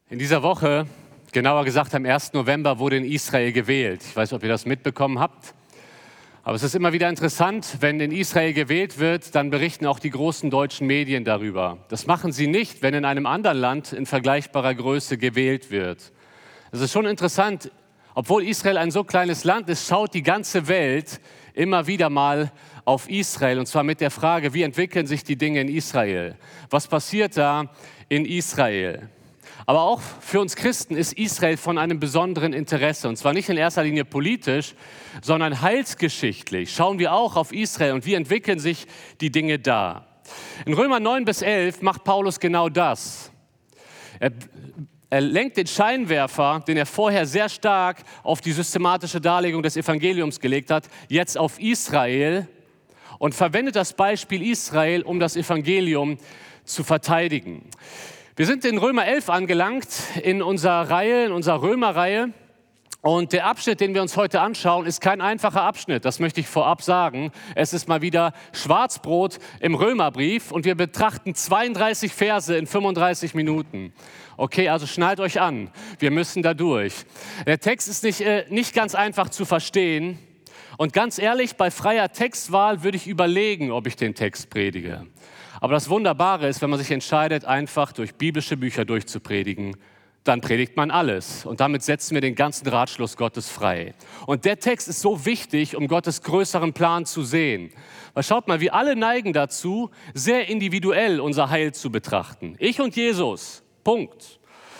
In dieser Woche, genauer gesagt am 1. November, wurde in Israel gewählt. Ich weiß nicht, ob ihr das mitbekommen habt. Aber es ist immer wieder interessant, wenn in Israel gewählt wird, dann berichten auch die großen deutschen Medien darüber. Das machen sie nicht, wenn in einem anderen Land in vergleichbarer Größe gewählt wird. Es ist schon interessant, obwohl Israel ein so kleines Land ist, schaut die ganze Welt immer wieder mal auf Israel. Und zwar mit der Frage, wie entwickeln sich die Dinge in Israel? Was passiert da in Israel? Aber auch für uns Christen ist Israel von einem besonderen Interesse. Und zwar nicht in erster Linie politisch, sondern heilsgeschichtlich. Schauen wir auch auf Israel und wie entwickeln sich die Dinge da. In Römer 9 bis 11 macht Paulus genau das. Er lenkt den Scheinwerfer, den er vorher sehr stark auf die systematische Darlegung des Evangeliums gelegt hat, jetzt auf Israel und verwendet das Beispiel Israel, um das Evangelium zu verteidigen. Wir sind in Römer 11 angelangt, in unserer Römerreihe. Und der Abschnitt, den wir uns heute anschauen, ist kein einfacher Abschnitt. Das möchte ich vorab sagen. Es ist mal wieder Schwarzbrot im Römerbrief und wir betrachten 32 Verse in 35 Minuten. Okay, also schnallt euch an. Wir müssen da durch. Der Text ist nicht ganz einfach zu verstehen. Und ganz ehrlich, bei freier Textwahl würde ich überlegen, ob ich den Text predige. Aber das Wunderbare ist, wenn man sich entscheidet, einfach durch biblische Bücher durchzupredigen, dann predigt man alles. Und damit setzen wir den ganzen Ratschluss Gottes frei. Und der Text ist so wichtig, um Gottes größeren Plan zu sehen. Weil schaut mal, wir alle neigen dazu, sehr individuell unser Heil zu betrachten. Ich und Jesus, Punkt.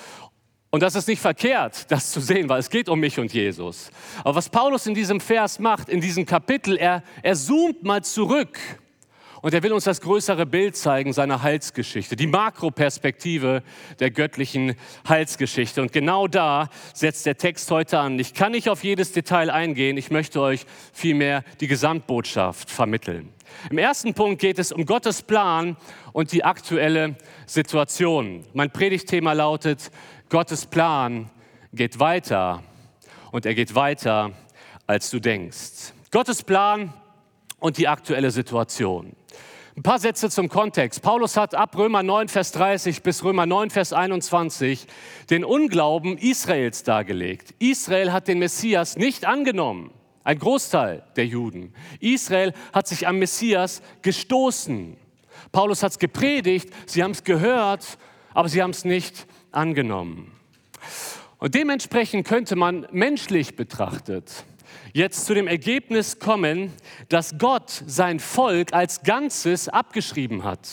Und das ist nicht verkehrt, das zu sehen, weil es geht um mich und Jesus. Aber was Paulus in diesem Vers macht, in diesem Kapitel, er zoomt mal zurück. Und er will uns das größere Bild zeigen, seiner Heilsgeschichte, die Makroperspektive der göttlichen Heilsgeschichte. Und genau da setzt der Text heute an. Ich kann nicht auf jedes Detail eingehen, ich möchte euch vielmehr die Gesamtbotschaft vermitteln. Im ersten Punkt geht es um Gottes Plan und die aktuelle Situation. Mein Predigtthema lautet, Gottes Plan geht weiter und er geht weiter, als du denkst. Gottes Plan und die aktuelle Situation. Ein paar Sätze zum Kontext. Paulus hat ab Römer 9, Vers 30 bis Römer 9, Vers 21 den Unglauben Israels dargelegt. Israel hat den Messias nicht angenommen, ein Großteil der Juden. Israel hat sich am Messias gestoßen. Paulus hat es gepredigt, sie haben es gehört, aber sie haben es nicht angenommen. Und dementsprechend könnte man menschlich betrachtet jetzt zu dem Ergebnis kommen, dass Gott sein Volk als Ganzes abgeschrieben hat.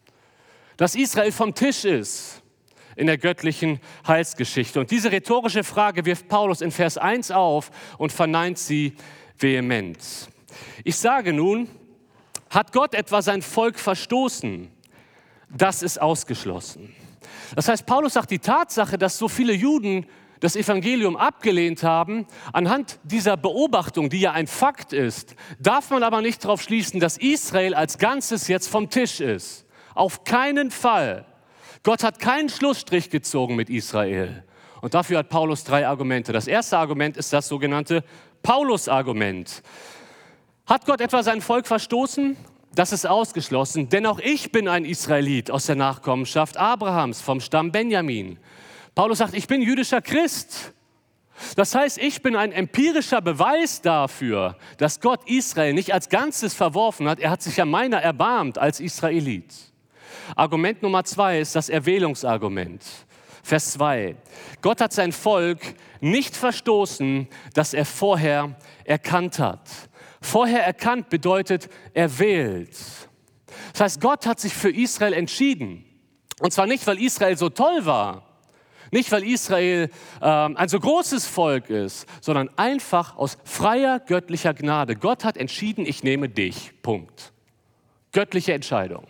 Dass Israel vom Tisch ist in der göttlichen Heilsgeschichte. Und diese rhetorische Frage wirft Paulus in Vers 1 auf und verneint sie vehement. Ich sage nun, hat Gott etwa sein Volk verstoßen? Das ist ausgeschlossen. Das heißt, Paulus sagt, die Tatsache, dass so viele Juden das Evangelium abgelehnt haben, anhand dieser Beobachtung, die ja ein Fakt ist, darf man aber nicht darauf schließen, dass Israel als Ganzes jetzt vom Tisch ist. Auf keinen Fall. Gott hat keinen Schlussstrich gezogen mit Israel. Und dafür hat Paulus 3 Argumente. Das erste Argument ist das sogenannte Paulus-Argument. Hat Gott etwa sein Volk verstoßen? Das ist ausgeschlossen, denn auch ich bin ein Israelit aus der Nachkommenschaft Abrahams vom Stamm Benjamin. Paulus sagt, ich bin jüdischer Christ. Das heißt, ich bin ein empirischer Beweis dafür, dass Gott Israel nicht als Ganzes verworfen hat. Er hat sich ja meiner erbarmt als Israelit. Argument Nummer 2 ist das Erwählungsargument. Vers 2. Gott hat sein Volk nicht verstoßen, das er vorher erkannt hat. Vorher erkannt bedeutet erwählt. Das heißt, Gott hat sich für Israel entschieden. Und zwar nicht, weil Israel so toll war. Nicht, weil Israel ein so großes Volk ist, sondern einfach aus freier göttlicher Gnade. Gott hat entschieden, ich nehme dich. Punkt. Göttliche Entscheidung.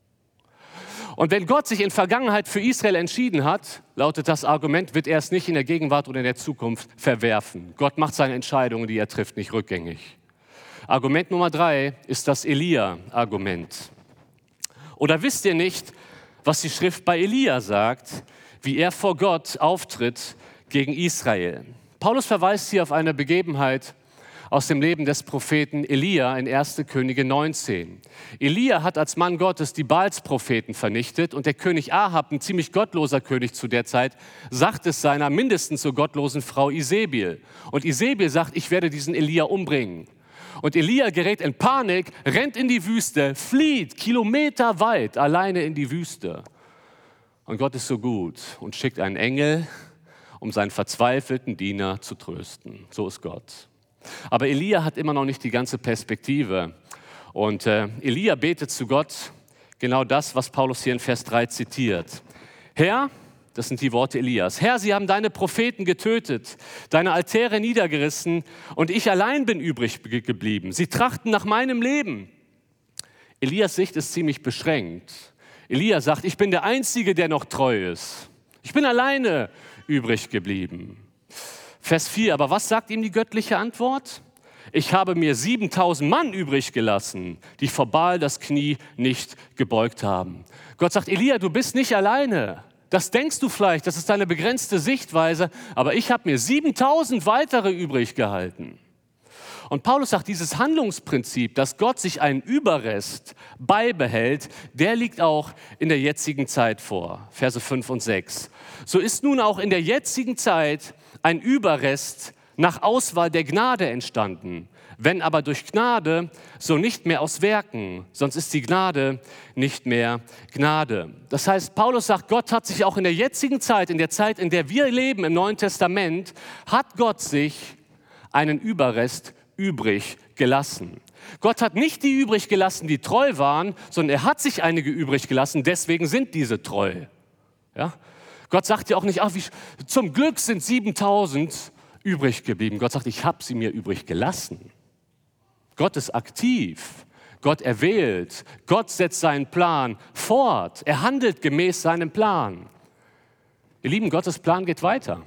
Und wenn Gott sich in Vergangenheit für Israel entschieden hat, lautet das Argument, wird er es nicht in der Gegenwart oder in der Zukunft verwerfen. Gott macht seine Entscheidungen, die er trifft, nicht rückgängig. Argument Nummer 3 ist das Elia-Argument. Oder wisst ihr nicht, was die Schrift bei Elia sagt, wie er vor Gott auftritt gegen Israel? Paulus verweist hier auf eine Begebenheit aus dem Leben des Propheten Elia in 1. Könige 19. Elia hat als Mann Gottes die Baalspropheten vernichtet und der König Ahab, ein ziemlich gottloser König zu der Zeit, sagt es seiner mindestens so gottlosen Frau Isebel. Und Isebel sagt, ich werde diesen Elia umbringen. Und Elia gerät in Panik, rennt in die Wüste, flieht kilometerweit alleine in die Wüste. Und Gott ist so gut und schickt einen Engel, um seinen verzweifelten Diener zu trösten. So ist Gott. Aber Elia hat immer noch nicht die ganze Perspektive. Und Elia betet zu Gott genau das, was Paulus hier in Vers 3 zitiert. Herr, das sind die Worte Elias, Herr, sie haben deine Propheten getötet, deine Altäre niedergerissen und ich allein bin übrig geblieben. Sie trachten nach meinem Leben. Elias' Sicht ist ziemlich beschränkt. Elia sagt, ich bin der Einzige, der noch treu ist. Ich bin alleine übrig geblieben. Vers 4, aber was sagt ihm die göttliche Antwort? Ich habe mir 7000 Mann übrig gelassen, die vor Baal das Knie nicht gebeugt haben. Gott sagt, Elia, du bist nicht alleine. Das denkst du vielleicht, das ist deine begrenzte Sichtweise, aber ich habe mir 7000 weitere übrig gehalten. Und Paulus sagt, dieses Handlungsprinzip, dass Gott sich einen Überrest beibehält, der liegt auch in der jetzigen Zeit vor. Verse 5 und 6. So ist nun auch in der jetzigen Zeit ein Überrest nach Auswahl der Gnade entstanden. Wenn aber durch Gnade, so nicht mehr aus Werken, sonst ist die Gnade nicht mehr Gnade. Das heißt, Paulus sagt, Gott hat sich auch in der jetzigen Zeit, in der Zeit, in der wir leben im Neuen Testament, hat Gott sich einen Überrest übrig gelassen. Gott hat nicht die übrig gelassen, die treu waren, sondern er hat sich einige übrig gelassen, deswegen sind diese treu. Ja? Gott sagt ja auch nicht, zum Glück sind 7000 übrig geblieben. Gott sagt, ich habe sie mir übrig gelassen. Gott ist aktiv, Gott erwählt, Gott setzt seinen Plan fort, er handelt gemäß seinem Plan. Ihr Lieben, Gottes Plan geht weiter.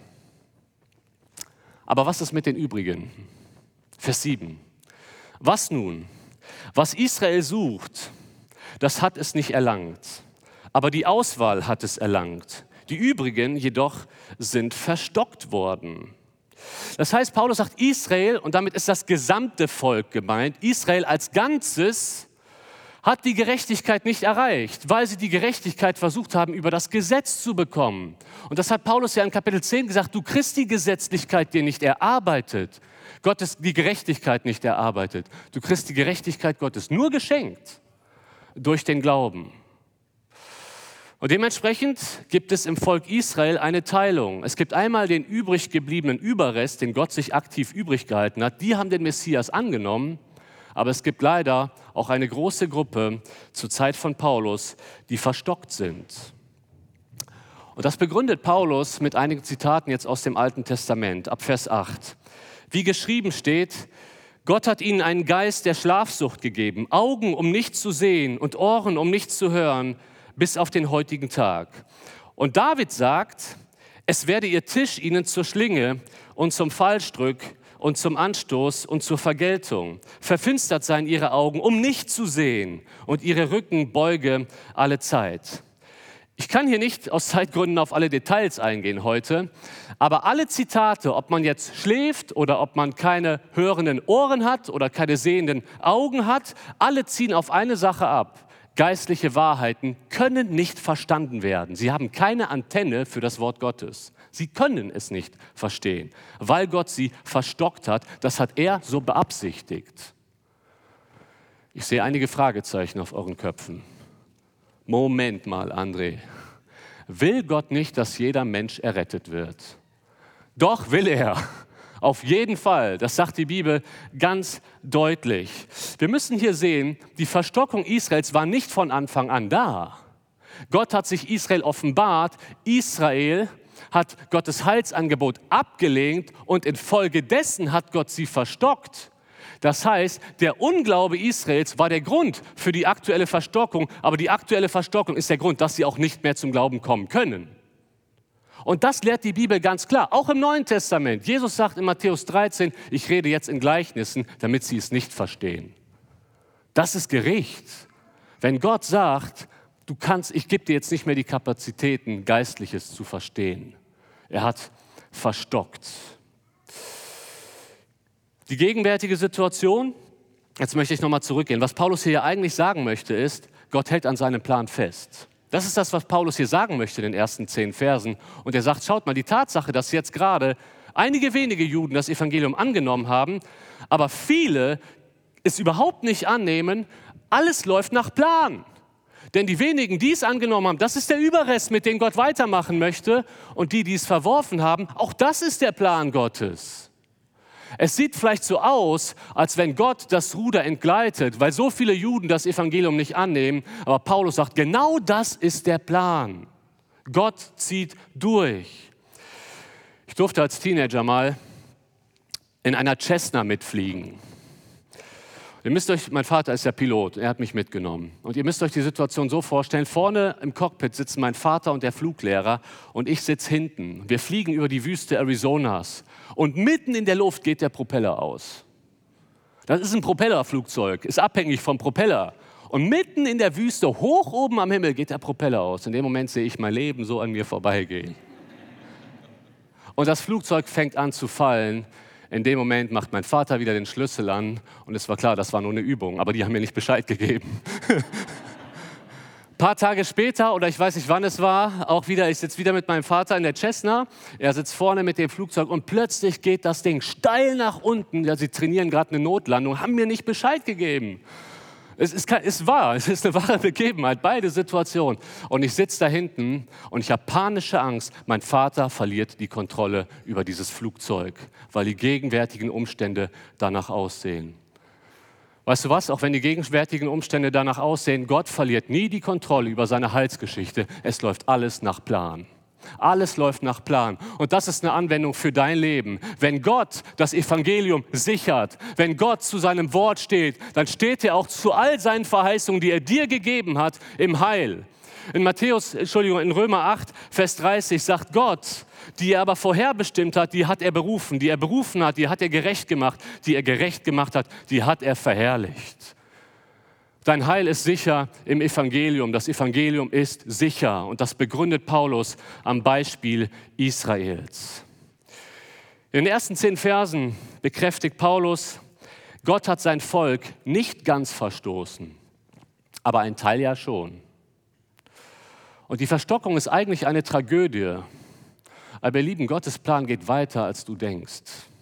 Aber was ist mit den übrigen? Vers 7. Was nun? Was Israel sucht, das hat es nicht erlangt. Aber die Auswahl hat es erlangt. Die übrigen jedoch sind verstockt worden. Das heißt, Paulus sagt, Israel, und damit ist das gesamte Volk gemeint, Israel als Ganzes hat die Gerechtigkeit nicht erreicht, weil sie die Gerechtigkeit versucht haben, über das Gesetz zu bekommen. Und das hat Paulus ja in Kapitel 10 gesagt, du kriegst die Gesetzlichkeit dir nicht erarbeitet. Gott ist die Gerechtigkeit nicht erarbeitet. Du kriegst die Gerechtigkeit Gottes nur geschenkt durch den Glauben. Und dementsprechend gibt es im Volk Israel eine Teilung. Es gibt einmal den übrig gebliebenen Überrest, den Gott sich aktiv übrig gehalten hat. Die haben den Messias angenommen. Aber es gibt leider auch eine große Gruppe zur Zeit von Paulus, die verstockt sind. Und das begründet Paulus mit einigen Zitaten jetzt aus dem Alten Testament, ab Vers 8. Wie geschrieben steht, Gott hat ihnen einen Geist der Schlafsucht gegeben, Augen, um nichts zu sehen und Ohren, um nichts zu hören, bis auf den heutigen Tag. Und David sagt, es werde ihr Tisch ihnen zur Schlinge und zum Fallstrick und zum Anstoß und zur Vergeltung. Verfinstert seien ihre Augen, um nicht zu sehen, und ihre Rücken beuge alle Zeit. Ich kann hier nicht aus Zeitgründen auf alle Details eingehen heute, aber alle Zitate, ob man jetzt schläft oder ob man keine hörenden Ohren hat oder keine sehenden Augen hat, alle ziehen auf eine Sache ab. Geistliche Wahrheiten können nicht verstanden werden. Sie haben keine Antenne für das Wort Gottes. Sie können es nicht verstehen, weil Gott sie verstockt hat. Das hat er so beabsichtigt. Ich sehe einige Fragezeichen auf euren Köpfen. Moment mal, André. Will Gott nicht, dass jeder Mensch errettet wird? Doch will er. Auf jeden Fall. Das sagt die Bibel ganz deutlich. Wir müssen hier sehen, die Verstockung Israels war nicht von Anfang an da. Gott hat sich Israel offenbart. Israel hat Gottes Heilsangebot abgelehnt und infolgedessen hat Gott sie verstockt. Das heißt, der Unglaube Israels war der Grund für die aktuelle Verstockung, aber die aktuelle Verstockung ist der Grund, dass sie auch nicht mehr zum Glauben kommen können. Und das lehrt die Bibel ganz klar, auch im Neuen Testament. Jesus sagt in Matthäus 13, ich rede jetzt in Gleichnissen, damit sie es nicht verstehen. Das ist Gericht. Wenn Gott sagt, ich gebe dir jetzt nicht mehr die Kapazitäten, Geistliches zu verstehen. Er hat verstockt. Die gegenwärtige Situation, jetzt möchte ich nochmal zurückgehen. Was Paulus hier ja eigentlich sagen möchte, ist, Gott hält an seinem Plan fest. Das ist das, was Paulus hier sagen möchte in den ersten 10 Versen. Und er sagt, schaut mal, die Tatsache, dass jetzt gerade einige wenige Juden das Evangelium angenommen haben, aber viele es überhaupt nicht annehmen, alles läuft nach Plan. Denn die wenigen, die es angenommen haben, das ist der Überrest, mit dem Gott weitermachen möchte. Und die es verworfen haben, auch das ist der Plan Gottes. Es sieht vielleicht so aus, als wenn Gott das Ruder entgleitet, weil so viele Juden das Evangelium nicht annehmen. Aber Paulus sagt, genau das ist der Plan. Gott zieht durch. Ich durfte als Teenager mal in einer Cessna mitfliegen. Ihr müsst euch, mein Vater ist ja Pilot, er hat mich mitgenommen. Und ihr müsst euch die Situation so vorstellen, vorne im Cockpit sitzen mein Vater und der Fluglehrer und ich sitze hinten. Wir fliegen über die Wüste Arizonas und mitten in der Luft geht der Propeller aus. Das ist ein Propellerflugzeug, ist abhängig vom Propeller. Und mitten in der Wüste, hoch oben am Himmel, geht der Propeller aus. In dem Moment sehe ich mein Leben so an mir vorbeigehen. Und das Flugzeug fängt an zu fallen. In dem Moment macht mein Vater wieder den Schlüssel an und es war klar, das war nur eine Übung, aber die haben mir nicht Bescheid gegeben. Ein paar Tage später, oder ich weiß nicht, wann es war, ich sitze wieder mit meinem Vater in der Cessna, er sitzt vorne mit dem Flugzeug und plötzlich geht das Ding steil nach unten. Ja, sie trainieren gerade eine Notlandung, haben mir nicht Bescheid gegeben. Es ist eine wahre Begebenheit, beide Situationen. Und ich sitze da hinten und ich habe panische Angst, mein Vater verliert die Kontrolle über dieses Flugzeug, weil die gegenwärtigen Umstände danach aussehen. Weißt du was, auch wenn die gegenwärtigen Umstände danach aussehen, Gott verliert nie die Kontrolle über seine Heilsgeschichte. Es läuft alles nach Plan. Alles läuft nach Plan. Und das ist eine Anwendung für dein Leben. Wenn Gott das Evangelium sichert, wenn Gott zu seinem Wort steht, dann steht er auch zu all seinen Verheißungen, die er dir gegeben hat, im Heil. In Römer 8, Vers 30 sagt Gott, die er aber vorherbestimmt hat, die hat er berufen. Die er berufen hat, die hat er gerecht gemacht. Die er gerecht gemacht hat, die hat er verherrlicht. Dein Heil ist sicher im Evangelium. Das Evangelium ist sicher. Und das begründet Paulus am Beispiel Israels. In den ersten 10 Versen bekräftigt Paulus, Gott hat sein Volk nicht ganz verstoßen, aber ein Teil ja schon. Und die Verstockung ist eigentlich eine Tragödie. Aber ihr Lieben, Gottes Plan geht weiter, als du denkst.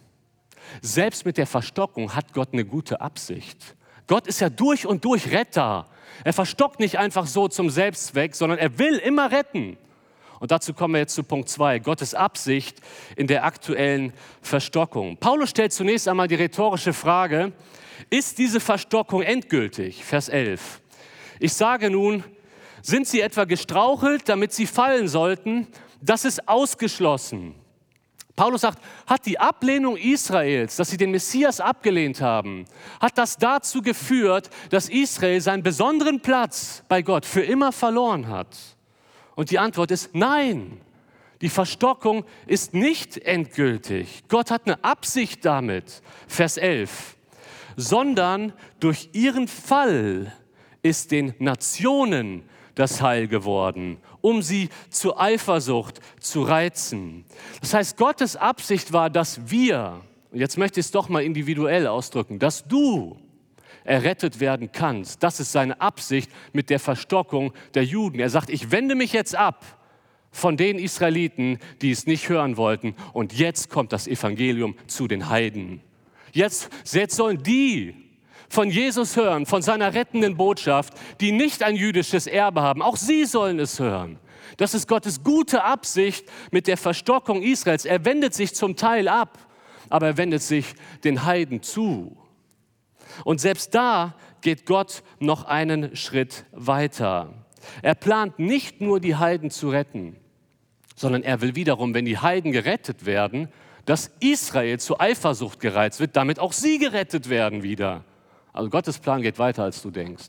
Selbst mit der Verstockung hat Gott eine gute Absicht. Gott ist ja durch und durch Retter. Er verstockt nicht einfach so zum Selbstzweck, sondern er will immer retten. Und dazu kommen wir jetzt zu Punkt 2, Gottes Absicht in der aktuellen Verstockung. Paulus stellt zunächst einmal die rhetorische Frage, ist diese Verstockung endgültig? Vers 11. Ich sage nun, sind sie etwa gestrauchelt, damit sie fallen sollten? Das ist ausgeschlossen. Paulus sagt, hat die Ablehnung Israels, dass sie den Messias abgelehnt haben, hat das dazu geführt, dass Israel seinen besonderen Platz bei Gott für immer verloren hat? Und die Antwort ist nein. Die Verstockung ist nicht endgültig. Gott hat eine Absicht damit. Vers 11. Sondern durch ihren Fall ist den Nationen das Heil geworden, um sie zur Eifersucht zu reizen. Das heißt, Gottes Absicht war, dass wir, und jetzt möchte ich es doch mal individuell ausdrücken, dass du errettet werden kannst. Das ist seine Absicht mit der Verstockung der Juden. Er sagt, ich wende mich jetzt ab von den Israeliten, die es nicht hören wollten. Und jetzt kommt das Evangelium zu den Heiden. Jetzt sollen die von Jesus hören, von seiner rettenden Botschaft, die nicht ein jüdisches Erbe haben. Auch sie sollen es hören. Das ist Gottes gute Absicht mit der Verstockung Israels. Er wendet sich zum Teil ab, aber er wendet sich den Heiden zu. Und selbst da geht Gott noch einen Schritt weiter. Er plant nicht nur, die Heiden zu retten, sondern er will wiederum, wenn die Heiden gerettet werden, dass Israel zur Eifersucht gereizt wird, damit auch sie gerettet werden wieder. Also Gottes Plan geht weiter, als du denkst.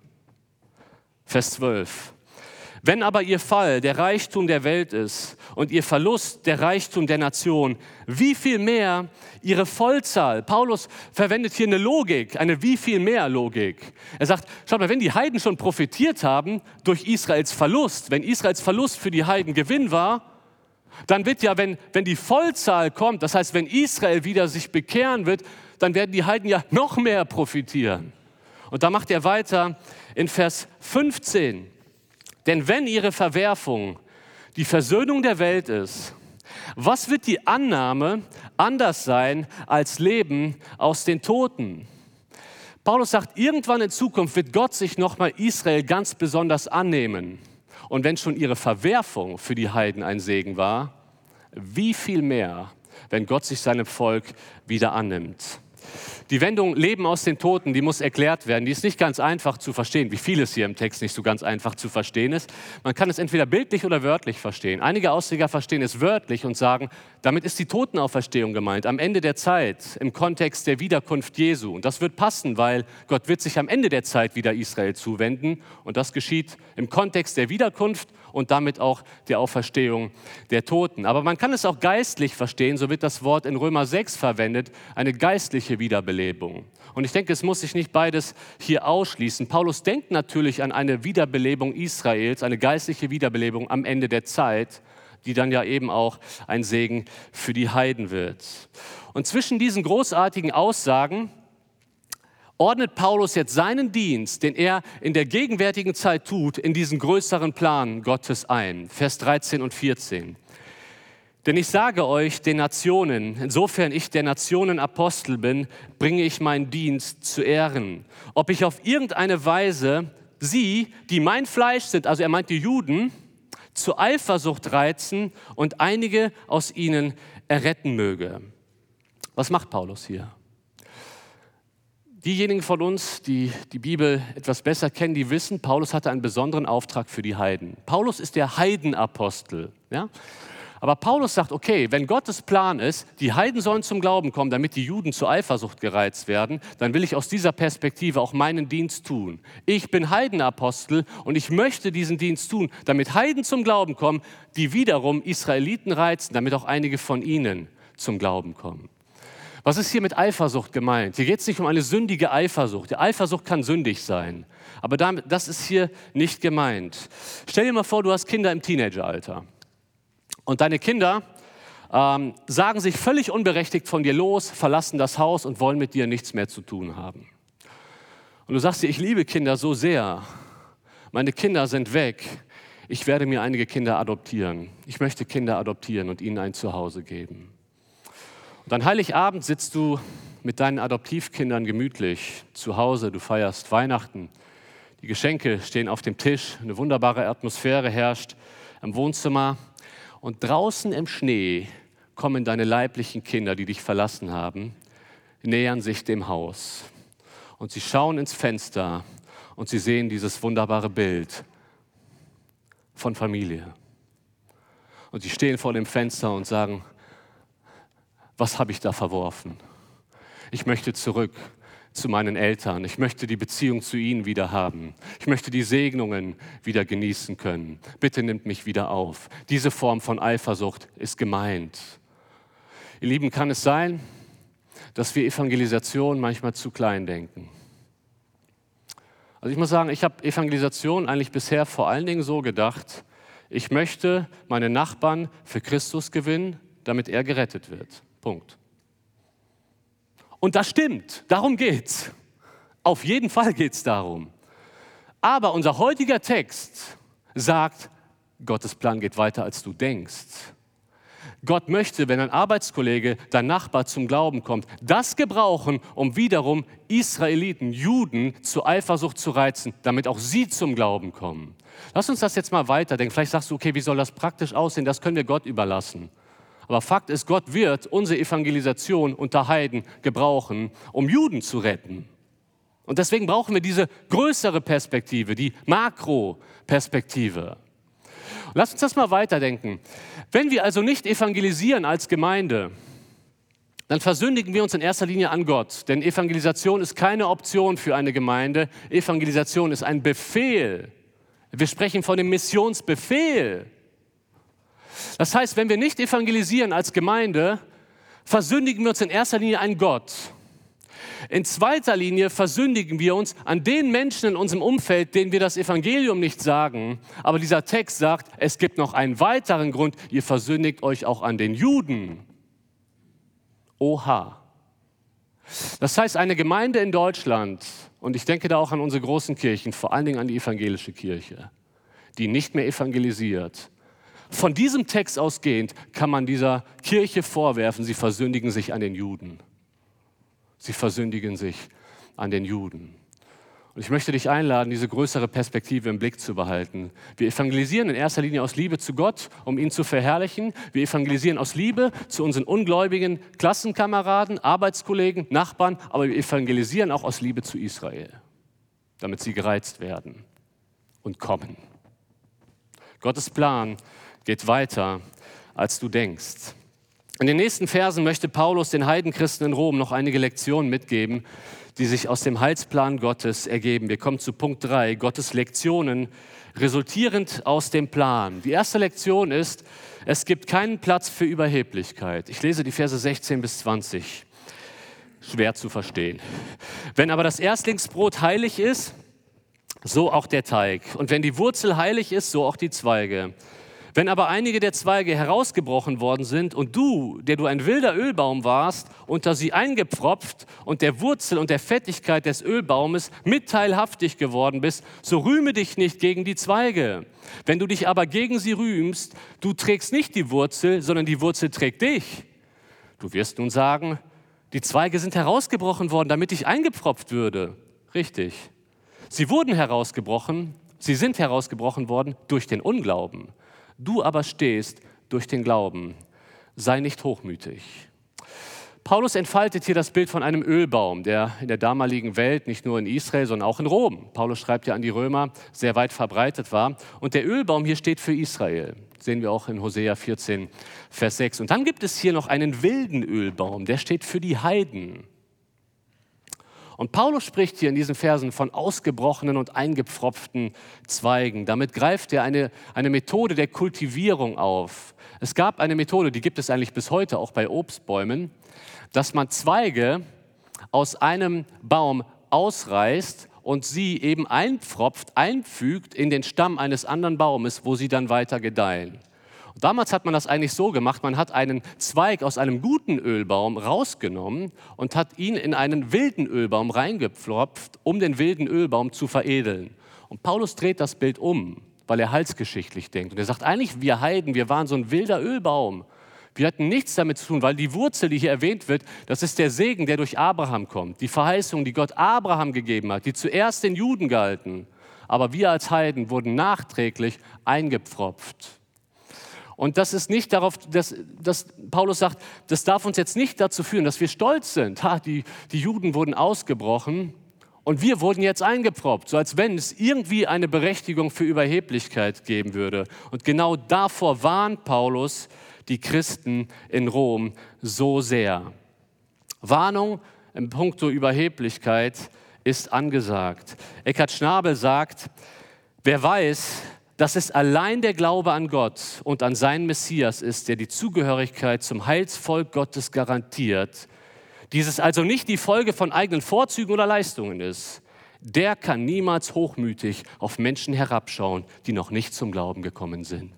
Vers 12. Wenn aber ihr Fall der Reichtum der Welt ist und ihr Verlust der Reichtum der Nation, wie viel mehr ihre Vollzahl? Paulus verwendet hier eine Logik, eine wie viel mehr Logik. Er sagt, schaut mal, wenn die Heiden schon profitiert haben durch Israels Verlust, wenn Israels Verlust für die Heiden Gewinn war, Dann wird ja, wenn die Vollzahl kommt, das heißt, wenn Israel wieder sich bekehren wird, dann werden die Heiden ja noch mehr profitieren. Und da macht er weiter in Vers 15. Denn wenn ihre Verwerfung die Versöhnung der Welt ist, was wird die Annahme anders sein als Leben aus den Toten? Paulus sagt, irgendwann in Zukunft wird Gott sich nochmal Israel ganz besonders annehmen. Und wenn schon ihre Verwerfung für die Heiden ein Segen war, wie viel mehr, wenn Gott sich seinem Volk wieder annimmt. Die Wendung Leben aus den Toten, die muss erklärt werden. Die ist nicht ganz einfach zu verstehen, wie vieles hier im Text nicht so ganz einfach zu verstehen ist. Man kann es entweder bildlich oder wörtlich verstehen. Einige Ausleger verstehen es wörtlich und sagen, damit ist die Totenauferstehung gemeint, am Ende der Zeit, im Kontext der Wiederkunft Jesu. Und das wird passen, weil Gott wird sich am Ende der Zeit wieder Israel zuwenden. Und das geschieht im Kontext der Wiederkunft und damit auch der Auferstehung der Toten. Aber man kann es auch geistlich verstehen, so wird das Wort in Römer 6 verwendet, eine geistliche Wiederbelebung. Und ich denke, es muss sich nicht beides hier ausschließen. Paulus denkt natürlich an eine Wiederbelebung Israels, eine geistliche Wiederbelebung am Ende der Zeit, die dann ja eben auch ein Segen für die Heiden wird. Und zwischen diesen großartigen Aussagen ordnet Paulus jetzt seinen Dienst, den er in der gegenwärtigen Zeit tut, in diesen größeren Plan Gottes ein. Vers 13 und 14. Denn ich sage euch, den Nationen, insofern ich der Nationen Apostel bin, bringe ich meinen Dienst zu Ehren. Ob ich auf irgendeine Weise sie, die mein Fleisch sind, also er meint die Juden, zur Eifersucht reizen und einige aus ihnen erretten möge. Was macht Paulus hier? Diejenigen von uns, die die Bibel etwas besser kennen, die wissen, Paulus hatte einen besonderen Auftrag für die Heiden. Paulus ist der Heidenapostel. Ja? Aber Paulus sagt, okay, wenn Gottes Plan ist, die Heiden sollen zum Glauben kommen, damit die Juden zur Eifersucht gereizt werden, dann will ich aus dieser Perspektive auch meinen Dienst tun. Ich bin Heidenapostel und ich möchte diesen Dienst tun, damit Heiden zum Glauben kommen, die wiederum Israeliten reizen, damit auch einige von ihnen zum Glauben kommen. Was ist hier mit Eifersucht gemeint? Hier geht es nicht um eine sündige Eifersucht. Die Eifersucht kann sündig sein, aber das ist hier nicht gemeint. Stell dir mal vor, du hast Kinder im Teenageralter und deine Kinder sagen sich völlig unberechtigt von dir los, verlassen das Haus und wollen mit dir nichts mehr zu tun haben. Und du sagst dir, ich liebe Kinder so sehr, meine Kinder sind weg, ich werde mir einige Kinder adoptieren. Ich möchte Kinder adoptieren und ihnen ein Zuhause geben. Und an Heiligabend sitzt du mit deinen Adoptivkindern gemütlich zu Hause, du feierst Weihnachten, die Geschenke stehen auf dem Tisch, eine wunderbare Atmosphäre herrscht im Wohnzimmer und draußen im Schnee kommen deine leiblichen Kinder, die dich verlassen haben, nähern sich dem Haus und sie schauen ins Fenster und sie sehen dieses wunderbare Bild von Familie. Und sie stehen vor dem Fenster und sagen, was habe ich da verworfen? Ich möchte zurück zu meinen Eltern. Ich möchte die Beziehung zu ihnen wieder haben. Ich möchte die Segnungen wieder genießen können. Bitte nimmt mich wieder auf. Diese Form von Eifersucht ist gemeint. Ihr Lieben, kann es sein, dass wir Evangelisation manchmal zu klein denken? Also ich muss sagen, ich habe Evangelisation eigentlich bisher vor allen Dingen so gedacht, ich möchte meine Nachbarn für Christus gewinnen, damit er gerettet wird. Punkt. Und das stimmt, darum geht's. Auf jeden Fall geht's darum. Aber unser heutiger Text sagt, Gottes Plan geht weiter, als du denkst. Gott möchte, wenn ein Arbeitskollege, dein Nachbar zum Glauben kommt, das gebrauchen, um wiederum Israeliten, Juden zur Eifersucht zu reizen, damit auch sie zum Glauben kommen. Lass uns das jetzt mal weiterdenken. Vielleicht sagst du, okay, wie soll das praktisch aussehen? Das können wir Gott überlassen. Aber Fakt ist, Gott wird unsere Evangelisation unter Heiden gebrauchen, um Juden zu retten. Und deswegen brauchen wir diese größere Perspektive, die Makroperspektive. Lass uns das mal weiterdenken. Wenn wir also nicht evangelisieren als Gemeinde, dann versündigen wir uns in erster Linie an Gott. Denn Evangelisation ist keine Option für eine Gemeinde. Evangelisation ist ein Befehl. Wir sprechen von dem Missionsbefehl. Das heißt, wenn wir nicht evangelisieren als Gemeinde, versündigen wir uns in erster Linie an Gott. In zweiter Linie versündigen wir uns an den Menschen in unserem Umfeld, denen wir das Evangelium nicht sagen. Aber dieser Text sagt, es gibt noch einen weiteren Grund, ihr versündigt euch auch an den Juden. Oha. Das heißt, eine Gemeinde in Deutschland, und ich denke da auch an unsere großen Kirchen, vor allen Dingen an die evangelische Kirche, die nicht mehr evangelisiert. Von diesem Text ausgehend kann man dieser Kirche vorwerfen, sie versündigen sich an den Juden. Sie versündigen sich an den Juden. Und ich möchte dich einladen, diese größere Perspektive im Blick zu behalten. Wir evangelisieren in erster Linie aus Liebe zu Gott, um ihn zu verherrlichen. Wir evangelisieren aus Liebe zu unseren ungläubigen Klassenkameraden, Arbeitskollegen, Nachbarn, aber wir evangelisieren auch aus Liebe zu Israel, damit sie gereizt werden und kommen. Gottes Plan geht weiter, als du denkst. In den nächsten Versen möchte Paulus den Heidenchristen in Rom noch einige Lektionen mitgeben, die sich aus dem Heilsplan Gottes ergeben. Wir kommen zu Punkt 3, Gottes Lektionen, resultierend aus dem Plan. Die erste Lektion ist, es gibt keinen Platz für Überheblichkeit. Ich lese die Verse 16 bis 20. Schwer zu verstehen. Wenn aber das Erstlingsbrot heilig ist, so auch der Teig. Und wenn die Wurzel heilig ist, so auch die Zweige. Wenn aber einige der Zweige herausgebrochen worden sind und du, der du ein wilder Ölbaum warst, unter sie eingepfropft und der Wurzel und der Fettigkeit des Ölbaumes mitteilhaftig geworden bist, so rühme dich nicht gegen die Zweige. Wenn du dich aber gegen sie rühmst, du trägst nicht die Wurzel, sondern die Wurzel trägt dich. Du wirst nun sagen, die Zweige sind herausgebrochen worden, damit ich eingepfropft würde. Richtig. Sie sind herausgebrochen worden durch den Unglauben. Du aber stehst durch den Glauben. Sei nicht hochmütig. Paulus entfaltet hier das Bild von einem Ölbaum, der in der damaligen Welt, nicht nur in Israel, sondern auch in Rom, Paulus schreibt ja an die Römer, sehr weit verbreitet war. Und der Ölbaum hier steht für Israel. Das sehen wir auch in Hosea 14, Vers 6. Und dann gibt es hier noch einen wilden Ölbaum, der steht für die Heiden. Und Paulus spricht hier in diesen Versen von ausgebrochenen und eingepfropften Zweigen. Damit greift er eine Methode der Kultivierung auf. Es gab eine Methode, die gibt es eigentlich bis heute auch bei Obstbäumen, dass man Zweige aus einem Baum ausreißt und sie eben einfügt in den Stamm eines anderen Baumes, wo sie dann weiter gedeihen. Und damals hat man das eigentlich so gemacht, man hat einen Zweig aus einem guten Ölbaum rausgenommen und hat ihn in einen wilden Ölbaum reingepfropft, um den wilden Ölbaum zu veredeln. Und Paulus dreht das Bild um, weil er heilsgeschichtlich denkt. Und er sagt, eigentlich wir Heiden, wir waren so ein wilder Ölbaum. Wir hatten nichts damit zu tun, weil die Wurzel, die hier erwähnt wird, das ist der Segen, der durch Abraham kommt. Die Verheißung, die Gott Abraham gegeben hat, die zuerst den Juden galten. Aber wir als Heiden wurden nachträglich eingepfropft. Und das ist nicht darauf, dass Paulus sagt, das darf uns jetzt nicht dazu führen, dass wir stolz sind. Die Juden wurden ausgebrochen und wir wurden jetzt eingepfropft, so als wenn es irgendwie eine Berechtigung für Überheblichkeit geben würde. Und genau davor warnt Paulus die Christen in Rom so sehr. Warnung im Punkto Überheblichkeit ist angesagt. Eckhard Schnabel sagt, wer weiß, dass es allein der Glaube an Gott und an seinen Messias ist, der die Zugehörigkeit zum Heilsvolk Gottes garantiert, dieses also nicht die Folge von eigenen Vorzügen oder Leistungen ist, der kann niemals hochmütig auf Menschen herabschauen, die noch nicht zum Glauben gekommen sind.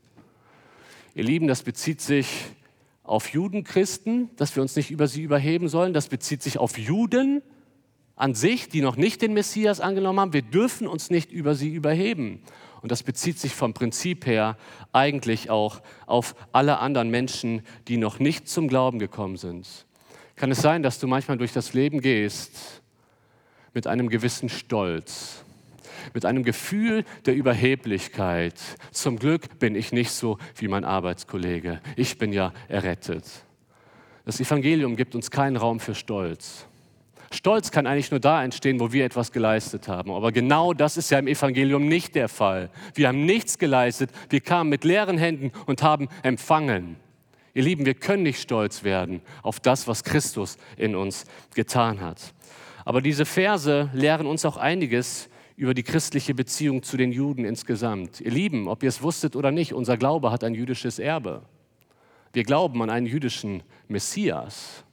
Ihr Lieben, das bezieht sich auf Judenchristen, dass wir uns nicht über sie überheben sollen. Das bezieht sich auf Juden an sich, die noch nicht den Messias angenommen haben. Wir dürfen uns nicht über sie überheben. Und das bezieht sich vom Prinzip her eigentlich auch auf alle anderen Menschen, die noch nicht zum Glauben gekommen sind. Kann es sein, dass du manchmal durch das Leben gehst mit einem gewissen Stolz, mit einem Gefühl der Überheblichkeit? Zum Glück bin ich nicht so wie mein Arbeitskollege. Ich bin ja errettet. Das Evangelium gibt uns keinen Raum für Stolz. Stolz kann eigentlich nur da entstehen, wo wir etwas geleistet haben. Aber genau das ist ja im Evangelium nicht der Fall. Wir haben nichts geleistet, wir kamen mit leeren Händen und haben empfangen. Ihr Lieben, wir können nicht stolz werden auf das, was Christus in uns getan hat. Aber diese Verse lehren uns auch einiges über die christliche Beziehung zu den Juden insgesamt. Ihr Lieben, ob ihr es wusstet oder nicht, unser Glaube hat ein jüdisches Erbe. Wir glauben an einen jüdischen Messias.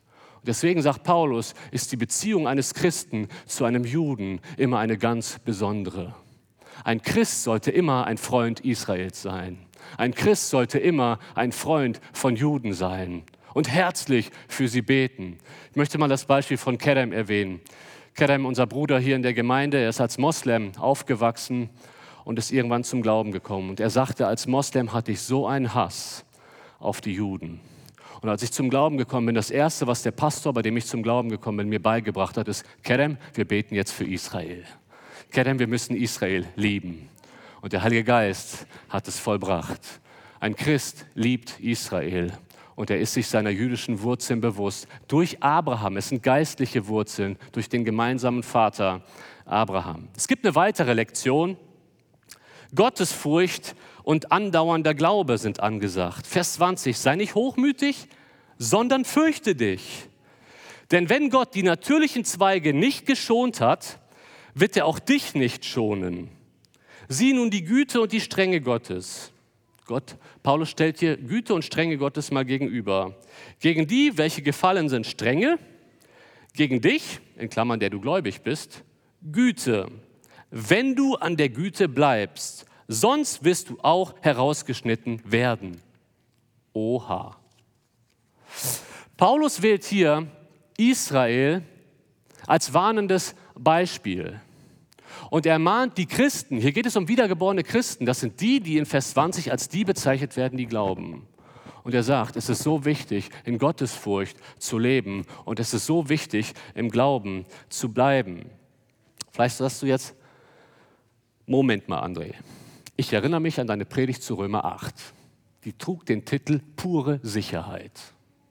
Deswegen sagt Paulus, ist die Beziehung eines Christen zu einem Juden immer eine ganz besondere. Ein Christ sollte immer ein Freund Israels sein. Ein Christ sollte immer ein Freund von Juden sein und herzlich für sie beten. Ich möchte mal das Beispiel von Kerem erwähnen. Kerem, unser Bruder hier in der Gemeinde, er ist als Moslem aufgewachsen und ist irgendwann zum Glauben gekommen. Und er sagte, als Moslem hatte ich so einen Hass auf die Juden. Und als ich zum Glauben gekommen bin, das Erste, was der Pastor, bei dem ich zum Glauben gekommen bin, mir beigebracht hat, ist, Kerem, wir beten jetzt für Israel. Kerem, wir müssen Israel lieben. Und der Heilige Geist hat es vollbracht. Ein Christ liebt Israel und er ist sich seiner jüdischen Wurzeln bewusst. Durch Abraham, es sind geistliche Wurzeln, durch den gemeinsamen Vater Abraham. Es gibt eine weitere Lektion. Gottesfurcht und andauernder Glaube sind angesagt. Vers 20, sei nicht hochmütig, sondern fürchte dich. Denn wenn Gott die natürlichen Zweige nicht geschont hat, wird er auch dich nicht schonen. Sieh nun die Güte und die Strenge Gottes. Paulus stellt hier Güte und Strenge Gottes mal gegenüber. Gegen die, welche gefallen sind, Strenge. Gegen dich, in Klammern, der du gläubig bist, Güte. Wenn du an der Güte bleibst, sonst wirst du auch herausgeschnitten werden. Oha. Paulus wählt hier Israel als warnendes Beispiel. Und er mahnt die Christen, hier geht es um wiedergeborene Christen, das sind die, die in Vers 20 als die bezeichnet werden, die glauben. Und er sagt, es ist so wichtig, in Gottesfurcht zu leben und es ist so wichtig, im Glauben zu bleiben. Vielleicht sagst du jetzt, Moment mal, André, ich erinnere mich an deine Predigt zu Römer 8. Die trug den Titel Pure Sicherheit.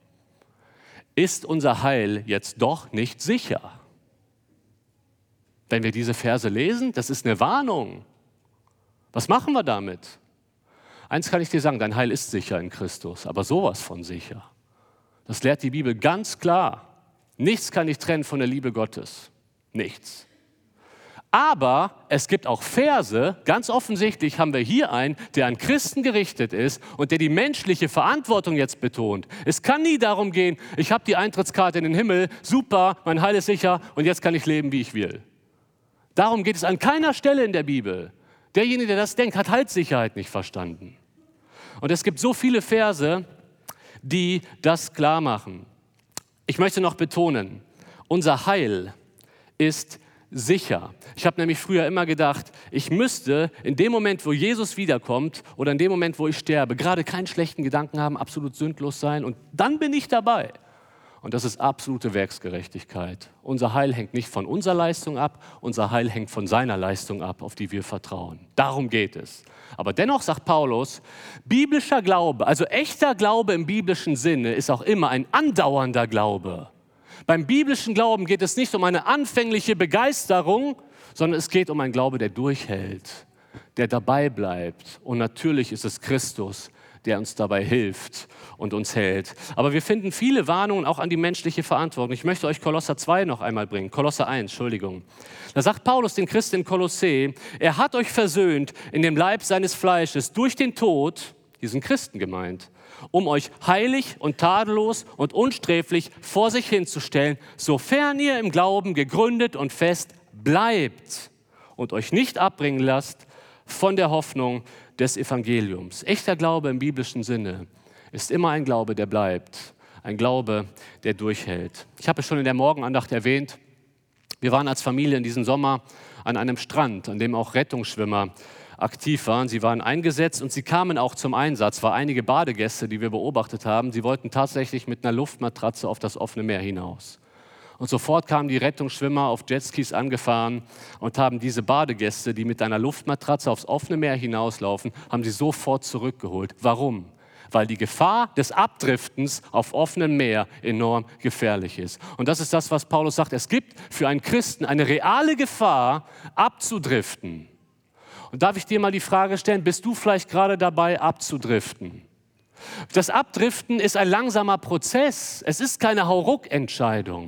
Ist unser Heil jetzt doch nicht sicher? Wenn wir diese Verse lesen, das ist eine Warnung. Was machen wir damit? Eins kann ich dir sagen, dein Heil ist sicher in Christus, aber sowas von sicher. Das lehrt die Bibel ganz klar. Nichts kann dich trennen von der Liebe Gottes. Nichts. Aber es gibt auch Verse, ganz offensichtlich haben wir hier einen, der an Christen gerichtet ist und der die menschliche Verantwortung jetzt betont. Es kann nie darum gehen, ich habe die Eintrittskarte in den Himmel, super, mein Heil ist sicher und jetzt kann ich leben, wie ich will. Darum geht es an keiner Stelle in der Bibel. Derjenige, der das denkt, hat Heilssicherheit nicht verstanden. Und es gibt so viele Verse, die das klar machen. Ich möchte noch betonen, unser Heil ist sicher. Ich habe nämlich früher immer gedacht, ich müsste in dem Moment, wo Jesus wiederkommt oder in dem Moment, wo ich sterbe, gerade keinen schlechten Gedanken haben, absolut sündlos sein und dann bin ich dabei. Und das ist absolute Werksgerechtigkeit. Unser Heil hängt nicht von unserer Leistung ab, unser Heil hängt von seiner Leistung ab, auf die wir vertrauen. Darum geht es. Aber dennoch sagt Paulus, biblischer Glaube, also echter Glaube im biblischen Sinne, ist auch immer ein andauernder Glaube. Beim biblischen Glauben geht es nicht um eine anfängliche Begeisterung, sondern es geht um einen Glaube, der durchhält, der dabei bleibt. Und natürlich ist es Christus, der uns dabei hilft und uns hält. Aber wir finden viele Warnungen auch an die menschliche Verantwortung. Ich möchte euch Kolosser 2 noch einmal bringen. Kolosser 1, Entschuldigung. Da sagt Paulus den Christen in Kolossä, er hat euch versöhnt in dem Leib seines Fleisches durch den Tod, die sind Christen gemeint, um euch heilig und tadellos und unsträflich vor sich hinzustellen, sofern ihr im Glauben gegründet und fest bleibt und euch nicht abbringen lasst von der Hoffnung des Evangeliums. Echter Glaube im biblischen Sinne ist immer ein Glaube, der bleibt, ein Glaube, der durchhält. Ich habe es schon in der Morgenandacht erwähnt, wir waren als Familie in diesem Sommer an einem Strand, an dem auch Rettungsschwimmer aktiv waren. Sie waren eingesetzt und sie kamen auch zum Einsatz. Es waren einige Badegäste, die wir beobachtet haben. Sie wollten tatsächlich mit einer Luftmatratze auf das offene Meer hinaus. Und sofort kamen die Rettungsschwimmer auf Jetskis angefahren und haben diese Badegäste, die mit einer Luftmatratze aufs offene Meer hinauslaufen, haben sie sofort zurückgeholt. Warum? Weil die Gefahr des Abdriftens auf offenem Meer enorm gefährlich ist. Und das ist das, was Paulus sagt. Es gibt für einen Christen eine reale Gefahr, abzudriften. Und darf ich dir mal die Frage stellen, bist du vielleicht gerade dabei, abzudriften? Das Abdriften ist ein langsamer Prozess. Es ist keine Hauruck-Entscheidung.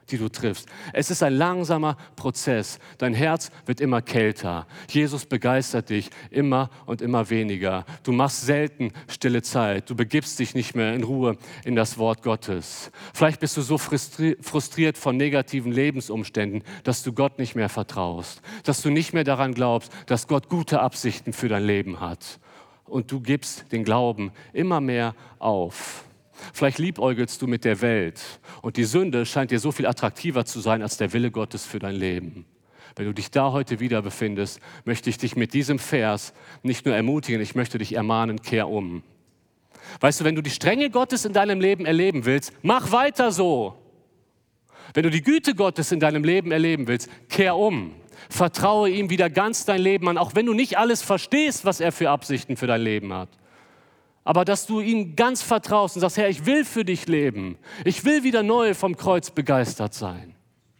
die du triffst. Es ist ein langsamer Prozess. Dein Herz wird immer kälter. Jesus begeistert dich immer und immer weniger. Du machst selten stille Zeit. Du begibst dich nicht mehr in Ruhe in das Wort Gottes. Vielleicht bist du so frustriert von negativen Lebensumständen, dass du Gott nicht mehr vertraust. Dass du nicht mehr daran glaubst, dass Gott gute Absichten für dein Leben hat. Und du gibst den Glauben immer mehr auf. Vielleicht liebäugelst du mit der Welt und die Sünde scheint dir so viel attraktiver zu sein als der Wille Gottes für dein Leben. Wenn du dich da heute wieder befindest, möchte ich dich mit diesem Vers nicht nur ermutigen, ich möchte dich ermahnen, kehr um. Weißt du, wenn du die Strenge Gottes in deinem Leben erleben willst, mach weiter so. Wenn du die Güte Gottes in deinem Leben erleben willst, kehr um. Vertraue ihm wieder ganz dein Leben an, auch wenn du nicht alles verstehst, was er für Absichten für dein Leben hat. Aber dass du ihm ganz vertraust und sagst, Herr, ich will für dich leben. Ich will wieder neu vom Kreuz begeistert sein.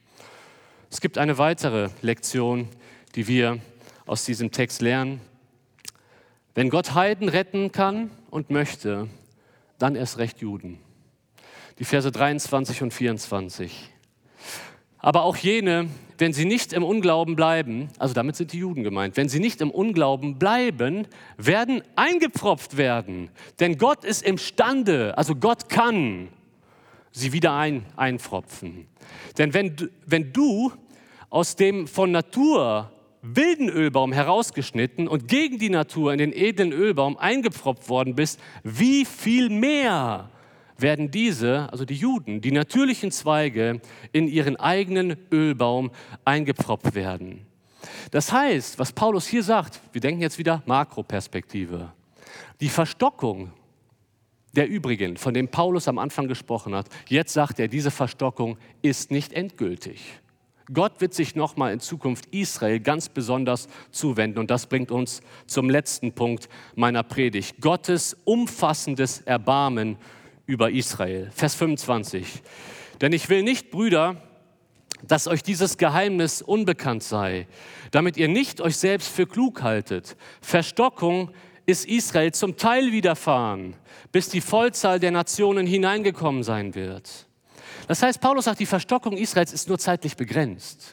Es gibt eine weitere Lektion, die wir aus diesem Text lernen. Wenn Gott Heiden retten kann und möchte, dann erst recht Juden. Die Verse 23 und 24. Aber auch jene, wenn sie nicht im Unglauben bleiben, also damit sind die Juden gemeint, wenn sie nicht im Unglauben bleiben, werden eingepfropft werden. Denn Gott ist imstande, also Gott kann sie wieder einpfropfen. Denn wenn du aus dem von Natur wilden Ölbaum herausgeschnitten und gegen die Natur in den edlen Ölbaum eingepfropft worden bist, wie viel mehr werden diese, also die Juden, die natürlichen Zweige in ihren eigenen Ölbaum eingepfropft werden. Das heißt, was Paulus hier sagt, wir denken jetzt wieder Makroperspektive, die Verstockung der übrigen, von dem Paulus am Anfang gesprochen hat, jetzt sagt er, diese Verstockung ist nicht endgültig. Gott wird sich nochmal in Zukunft Israel ganz besonders zuwenden und das bringt uns zum letzten Punkt meiner Predigt. Gottes umfassendes Erbarmen über Israel. Vers 25. Denn ich will nicht, Brüder, dass euch dieses Geheimnis unbekannt sei, damit ihr nicht euch selbst für klug haltet. Verstockung ist Israel zum Teil widerfahren, bis die Vollzahl der Nationen hineingekommen sein wird. Das heißt, Paulus sagt, die Verstockung Israels ist nur zeitlich begrenzt.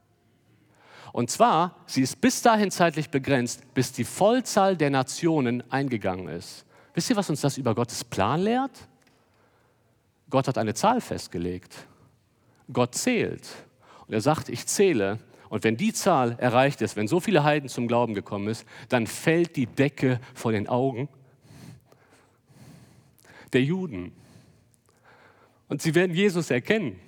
Und zwar, sie ist bis dahin zeitlich begrenzt, bis die Vollzahl der Nationen eingegangen ist. Wisst ihr, was uns das über Gottes Plan lehrt? Gott hat eine Zahl festgelegt. Gott zählt. Und er sagt, ich zähle. Und wenn die Zahl erreicht ist, wenn so viele Heiden zum Glauben gekommen ist, dann fällt die Decke vor den Augen der Juden. Und sie werden Jesus erkennen.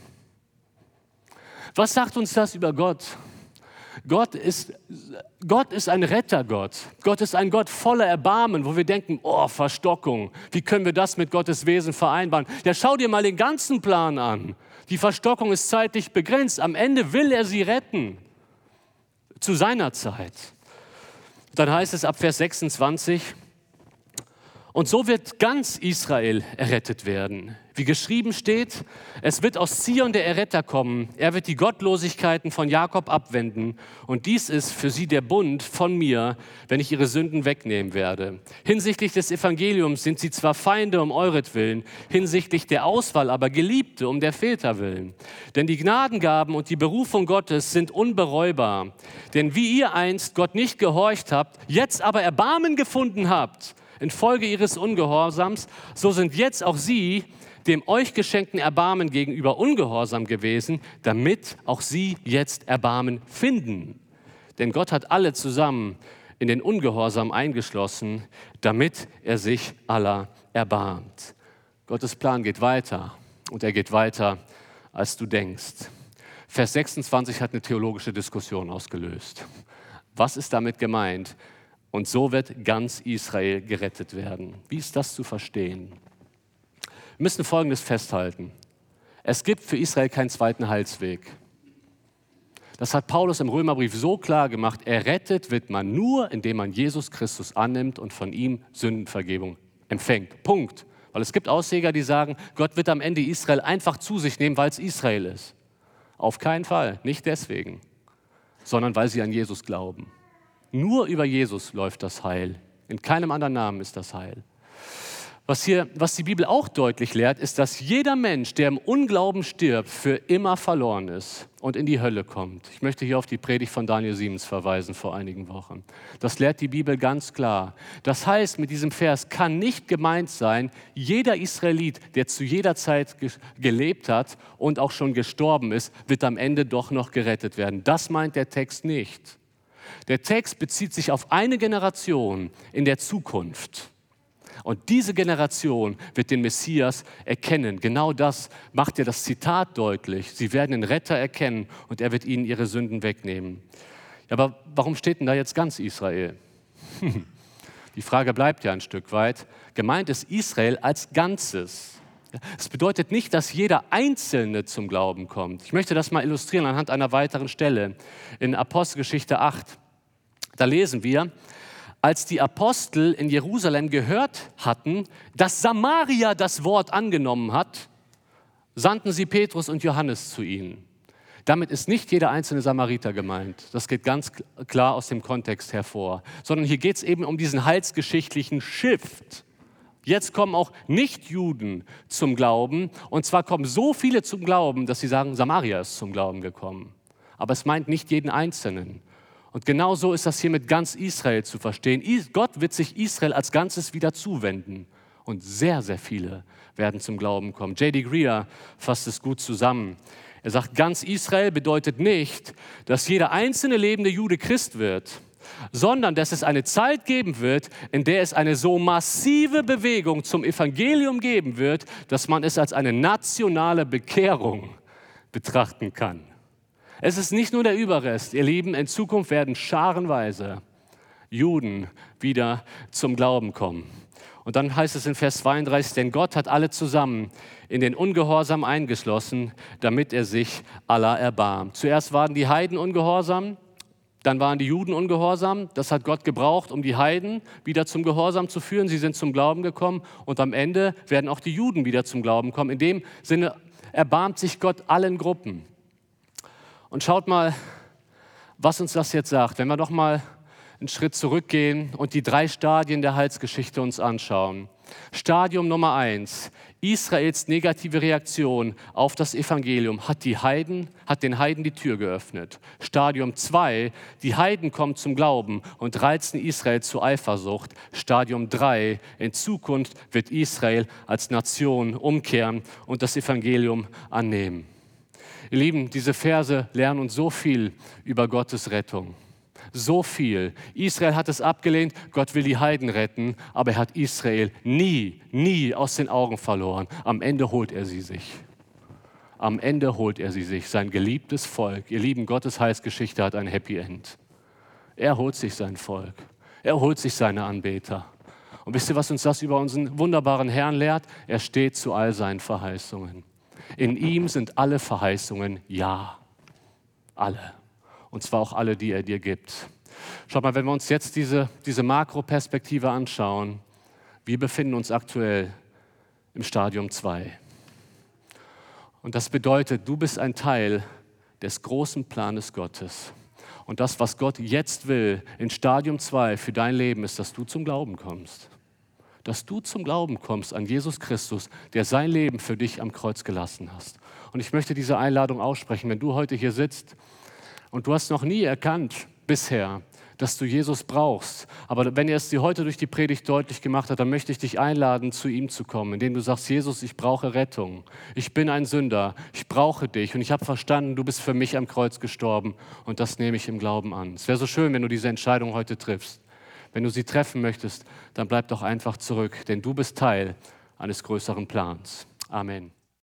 Was sagt uns das über Gott? Gott ist ein Rettergott. Gott ist ein Gott voller Erbarmen, wo wir denken, oh, Verstockung, wie können wir das mit Gottes Wesen vereinbaren? Ja, schau dir mal den ganzen Plan an. Die Verstockung ist zeitlich begrenzt. Am Ende will er sie retten. Zu seiner Zeit. Dann heißt es ab Vers 26, und so wird ganz Israel errettet werden. Wie geschrieben steht, es wird aus Zion der Erretter kommen. Er wird die Gottlosigkeiten von Jakob abwenden. Und dies ist für sie der Bund von mir, wenn ich ihre Sünden wegnehmen werde. Hinsichtlich des Evangeliums sind sie zwar Feinde um euretwillen, hinsichtlich der Auswahl aber Geliebte um der Väter willen. Denn die Gnadengaben und die Berufung Gottes sind unbereubar. Denn wie ihr einst Gott nicht gehorcht habt, jetzt aber Erbarmen gefunden habt, infolge ihres Ungehorsams, so sind jetzt auch sie dem euch geschenkten Erbarmen gegenüber ungehorsam gewesen, damit auch sie jetzt Erbarmen finden. Denn Gott hat alle zusammen in den Ungehorsam eingeschlossen, damit er sich aller erbarmt. Gottes Plan geht weiter und er geht weiter, als du denkst. Vers 26 hat eine theologische Diskussion ausgelöst. Was ist damit gemeint? Und so wird ganz Israel gerettet werden. Wie ist das zu verstehen? Wir müssen Folgendes festhalten. Es gibt für Israel keinen zweiten Heilsweg. Das hat Paulus im Römerbrief so klar gemacht. Errettet wird man nur, indem man Jesus Christus annimmt und von ihm Sündenvergebung empfängt. Punkt. Weil es gibt Ausleger, die sagen, Gott wird am Ende Israel einfach zu sich nehmen, weil es Israel ist. Auf keinen Fall, nicht deswegen, sondern weil sie an Jesus glauben. Nur über Jesus läuft das Heil. In keinem anderen Namen ist das Heil. Was die Bibel auch deutlich lehrt, ist, dass jeder Mensch, der im Unglauben stirbt, für immer verloren ist und in die Hölle kommt. Ich möchte hier auf die Predigt von Daniel Siemens verweisen vor einigen Wochen. Das lehrt die Bibel ganz klar. Das heißt, mit diesem Vers kann nicht gemeint sein, jeder Israelit, der zu jeder Zeit gelebt hat und auch schon gestorben ist, wird am Ende doch noch gerettet werden. Das meint der Text nicht. Der Text bezieht sich auf eine Generation in der Zukunft. Und diese Generation wird den Messias erkennen. Genau das macht ja das Zitat deutlich. Sie werden den Retter erkennen und er wird ihnen ihre Sünden wegnehmen. Ja, aber warum steht denn da jetzt ganz Israel? Die Frage bleibt ja ein Stück weit. Gemeint ist Israel als Ganzes. Es bedeutet nicht, dass jeder Einzelne zum Glauben kommt. Ich möchte das mal illustrieren anhand einer weiteren Stelle. In Apostelgeschichte 8, da lesen wir: Als die Apostel in Jerusalem gehört hatten, dass Samaria das Wort angenommen hat, sandten sie Petrus und Johannes zu ihnen. Damit ist nicht jeder einzelne Samariter gemeint. Das geht ganz klar aus dem Kontext hervor. Sondern hier geht es eben um diesen heilsgeschichtlichen Shift. Jetzt kommen auch Nichtjuden zum Glauben. Und zwar kommen so viele zum Glauben, dass sie sagen, Samaria ist zum Glauben gekommen. Aber es meint nicht jeden Einzelnen. Und genau so ist das hier mit ganz Israel zu verstehen. Gott wird sich Israel als Ganzes wieder zuwenden. Und sehr, sehr viele werden zum Glauben kommen. J.D. Greear fasst es gut zusammen. Er sagt, ganz Israel bedeutet nicht, dass jeder einzelne lebende Jude Christ wird, sondern dass es eine Zeit geben wird, in der es eine so massive Bewegung zum Evangelium geben wird, dass man es als eine nationale Bekehrung betrachten kann. Es ist nicht nur der Überrest, ihr Lieben, in Zukunft werden scharenweise Juden wieder zum Glauben kommen. Und dann heißt es in Vers 32, denn Gott hat alle zusammen in den Ungehorsam eingeschlossen, damit er sich aller erbarmt. Zuerst waren die Heiden ungehorsam, dann waren die Juden ungehorsam. Das hat Gott gebraucht, um die Heiden wieder zum Gehorsam zu führen. Sie sind zum Glauben gekommen und am Ende werden auch die Juden wieder zum Glauben kommen. In dem Sinne erbarmt sich Gott allen Gruppen. Und schaut mal, was uns das jetzt sagt. Wenn wir doch mal einen Schritt zurückgehen und die 3 Stadien der Heilsgeschichte uns anschauen. Stadium Nummer 1, Israels negative Reaktion auf das Evangelium hat den Heiden die Tür geöffnet. Stadium 2, die Heiden kommen zum Glauben und reizen Israel zur Eifersucht. Stadium 3, in Zukunft wird Israel als Nation umkehren und das Evangelium annehmen. Ihr Lieben, diese Verse lernen uns so viel über Gottes Rettung. So viel. Israel hat es abgelehnt, Gott will die Heiden retten, aber er hat Israel nie aus den Augen verloren. Am Ende holt er sie sich. Am Ende holt er sie sich, sein geliebtes Volk. Ihr Lieben, Gottes Heilsgeschichte hat ein Happy End. Er holt sich sein Volk. Er holt sich seine Anbeter. Und wisst ihr, was uns das über unseren wunderbaren Herrn lehrt? Er steht zu all seinen Verheißungen. In ihm sind alle Verheißungen ja. Alle. Und zwar auch alle, die er dir gibt. Schaut mal, wenn wir uns jetzt diese Makroperspektive anschauen, wir befinden uns aktuell im Stadium 2. Und das bedeutet, du bist ein Teil des großen Planes Gottes. Und das, was Gott jetzt will in Stadium 2 für dein Leben, ist, dass du zum Glauben kommst. Dass du zum Glauben kommst an Jesus Christus, der sein Leben für dich am Kreuz gelassen hast. Und ich möchte diese Einladung aussprechen, wenn du heute hier sitzt und du hast noch nie erkannt bisher, dass du Jesus brauchst. Aber wenn er es dir heute durch die Predigt deutlich gemacht hat, dann möchte ich dich einladen, zu ihm zu kommen, indem du sagst, Jesus, ich brauche Rettung. Ich bin ein Sünder, ich brauche dich und ich habe verstanden, du bist für mich am Kreuz gestorben und das nehme ich im Glauben an. Es wäre so schön, wenn du diese Entscheidung heute triffst. Wenn du sie treffen möchtest, dann bleib doch einfach zurück, denn du bist Teil eines größeren Plans. Amen.